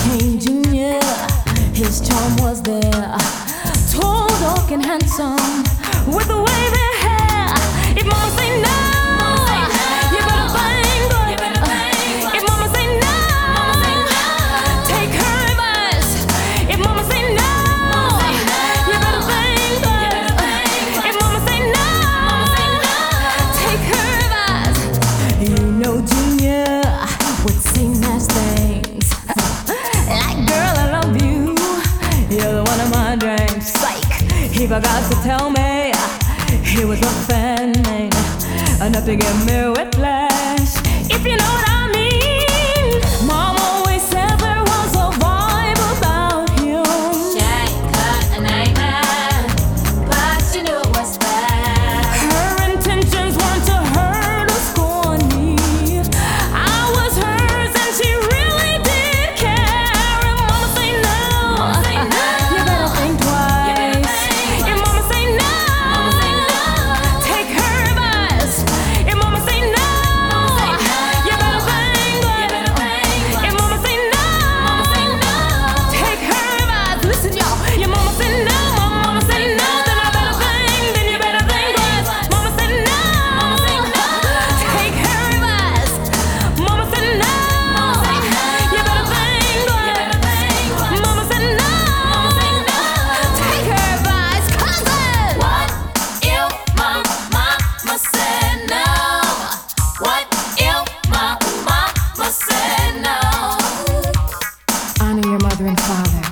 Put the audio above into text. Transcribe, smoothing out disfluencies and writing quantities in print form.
changing, yeah. His charm was there. Tall, dark, and handsome, with the wavy hair. If mama say no, you better think good. If mama say no, take her advice. If mama say no, you better think good. If mama say no, take her advice. You know Junior would say nice things like, girl, I love you, you're one of my dreams. Psych, he forgot to tell me he was a fan made enough to give me whiplash, if you know what I mean. Mom always said there was a vibe about him. She ain't cut a nightmare, but she knew it was bad. Her intentions weren't to hurt or scorn me. I was hers and she really did care. If mama say no, you better think twice. If mama say no, take her advice. If mama say no, you better think good. If mama say no, take her advice. Listen, y'all. Your mama say no, mama say no, then I better think, then you better think twice. Mama say no, take her advice. Mama say no, you better think good. Mama say no, take her advice. Cousin, What if my mama said no? What if my mama said no? honor your mother and father.